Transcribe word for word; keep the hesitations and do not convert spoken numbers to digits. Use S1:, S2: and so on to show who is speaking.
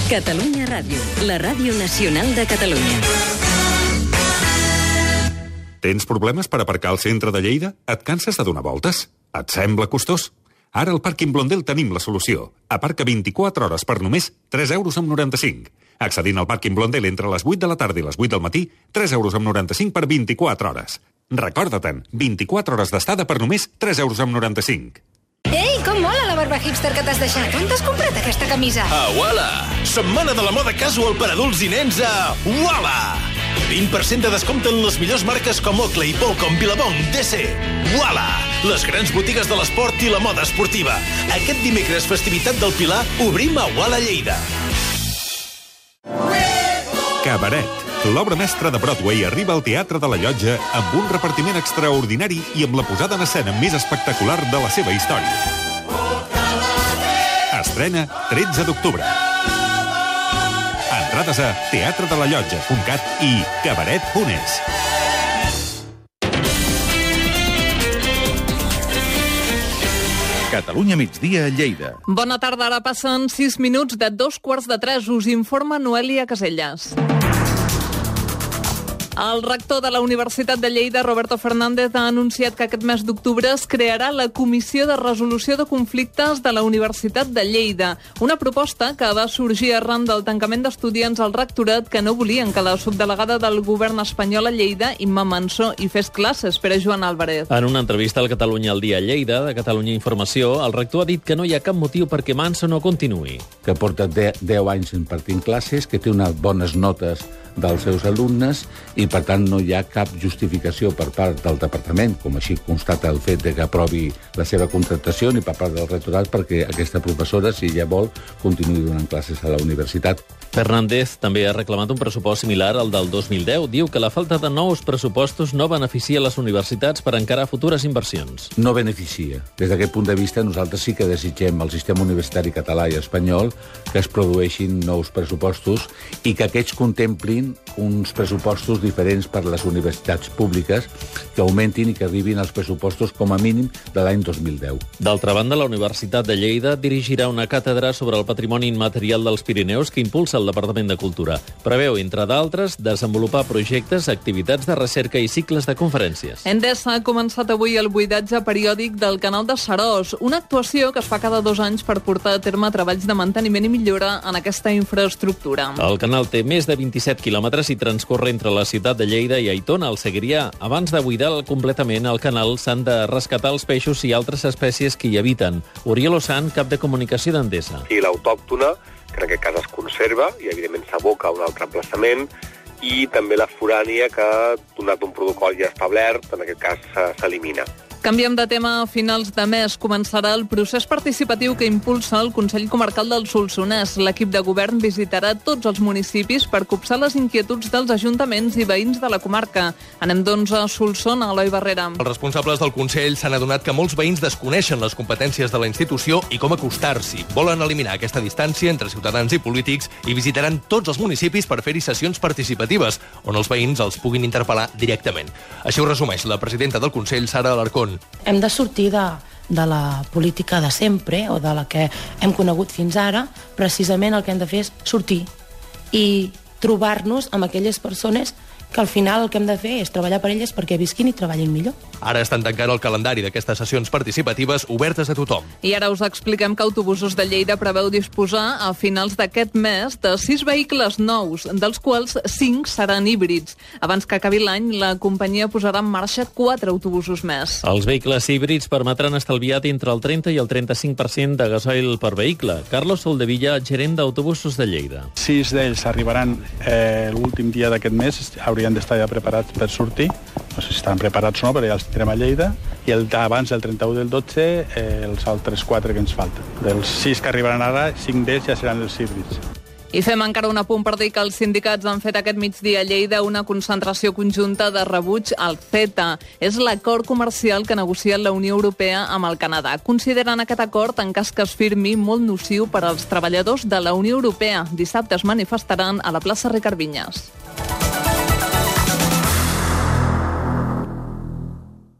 S1: Catalunya Ràdio, la ràdio nacional de Catalunya.
S2: Tens problemes per aparcar al centre de Lleida? Et canses de donar voltes? Et sembla costós? Ara al pàrquing Blondel tenim la solució. Aparca vint-i-quatre hores per només tres euros amb noranta-cinc. Accedint al pàrquing Blondel entre les vuit de la tarda i les vuit del matí, tres euros amb noranta-cinc per vint-i-quatre hores. Recorda-te'n, vint-i-quatre hores d'estada per només tres euros amb noranta-cinc.
S3: Ei, com mola la barba hipster que t'has deixat. On t'has comprat aquesta camisa?
S4: A Walla! Setmana de la moda casual per adults i nens a Walla! vint per cent de descompte en les millors marques com Oakley, Volcom, Billabong, D C. Walla! Les grans botigues de l'esport i la moda esportiva. Aquest dimecres, festivitat del Pilar, obrim a Walla Lleida.
S2: Cabaret. L'obra mestra de Broadway arriba al Teatre de la Llotja amb un repartiment extraordinari i amb la posada en escena més espectacular de la seva història. Estrena tretze d'octubre. Entrades a teatre de la llotja punt cat i cabaret punt es.
S5: Catalunya migdia a Lleida.
S6: Bona tarda, ara passen sis minuts de dos quarts de tres. Us informa Noelia Caselles. El rector de la Universitat de Lleida, Roberto Fernández, ha anunciat que aquest mes d'octubre es crearà la Comissió de Resolució de Conflictes de la Universitat de Lleida, una proposta que va sorgir arran del tancament d'estudiants al rectorat que no volien que la subdelegada del govern espanyol a Lleida, Imma Mansó, hi fes classes per a Joan Álvarez.
S7: En una entrevista al Catalunya al dia Lleida, de Catalunya Informació, el rector ha dit que no hi ha cap motiu perquè Mansó no continuï.
S8: Que porta deu anys impartint classes, que té unes bones notes dels seus alumnes i, per tant, no hi ha cap justificació per part del departament, com així constata el fet de que aprovi la seva contractació, ni per part del rectorat, perquè aquesta professora, si ella vol, continuï donant classes a la universitat.
S7: Fernández també ha reclamat un pressupost similar al del dos mil deu. Diu que la falta de nous pressupostos no beneficia les universitats per encarar futures inversions.
S8: No beneficia. Des d'aquest punt de vista, nosaltres sí que desitgem al sistema universitari català i espanyol que es produeixin nous pressupostos i que aquests contemplin uns pressupostos diferents per a les universitats públiques que augmentin i que arribin als pressupostos com a mínim de l'any dos mil deu.
S7: D'altra banda, la Universitat de Lleida dirigirà una càtedra sobre el patrimoni immaterial dels Pirineus que impulsa el Departament de Cultura. Preveu, entre d'altres, desenvolupar projectes, activitats de recerca i cicles de conferències.
S6: Endesa ha començat avui el buidatge periòdic del canal de Seròs, una actuació que es fa cada dos anys per portar a terme treballs de manteniment i millora en aquesta infraestructura.
S7: El canal té més de vint-i-set quilòmetres i transcorre entre la ciutat de Lleida i Aitona, al Segrià. Abans de buidar completament el canal s'han de rescatar els peixos i altres espècies que hi habiten. Oriol Osan, cap de comunicació d'Endesa.
S9: I l'autòctona, que en aquest cas es conserva i evidentment s'aboca a un altre emplaçament, i també la forània que, donat un protocol ja establert, en aquest cas s'elimina.
S6: Canviem de tema. A finals de mes començarà el procés participatiu que impulsa el Consell Comarcal del Solsonès. L'equip de govern visitarà tots els municipis per copsar les inquietuds dels ajuntaments i veïns de la comarca. Anem, doncs, a Solsona, Eloi Barrera.
S10: Els responsables del Consell s'han adonat que molts veïns desconeixen les competències de la institució i com acostar-s'hi. Volen eliminar aquesta distància entre ciutadans i polítics i visitaran tots els municipis per fer-hi sessions participatives, on els veïns els puguin interpel·lar directament. Així ho resumeix la presidenta del Consell, Sara Alarcón.
S11: Hem de sortir de, de la política de sempre o de la que hem conegut fins ara. Precisament el que hem de fer és sortir i trobar-nos amb aquelles persones que al final el que hem de fer és treballar per elles perquè visquin i treballin millor.
S10: Ara estan tancant el calendari d'aquestes sessions participatives obertes a tothom.
S6: I ara us expliquem que Autobusos de Lleida preveu disposar a finals d'aquest mes de sis vehicles nous, dels quals cinc seran híbrids. Abans que acabi l'any, la companyia posarà en marxa quatre autobusos més.
S7: Els vehicles híbrids permetran estalviar entre el trenta i el trenta-cinc per cent de gasoil per vehicle. Carlos Soldevilla, gerent d'Autobusos de Lleida.
S12: Sis d'ells arribaran eh, l'últim dia d'aquest mes, haurien d'estar ja preparats per sortir. No sé si estan preparats o no, però ja els tindrem a Lleida. I el d'abans del trenta-u del dotze, eh, els altres quatre que ens falten. Dels sis que arribaran ara, cinc d'ells ja seran els híbrids.
S6: I fem encara un apunt per dir que els sindicats han fet aquest migdia a Lleida una concentració conjunta de rebuig al CETA. És l'acord comercial que negocia la Unió Europea amb el Canadà. Consideren aquest acord, en cas que es firmi, molt nociu per als treballadors de la Unió Europea. Dissabte es manifestaran a la plaça Ricard Vinyes.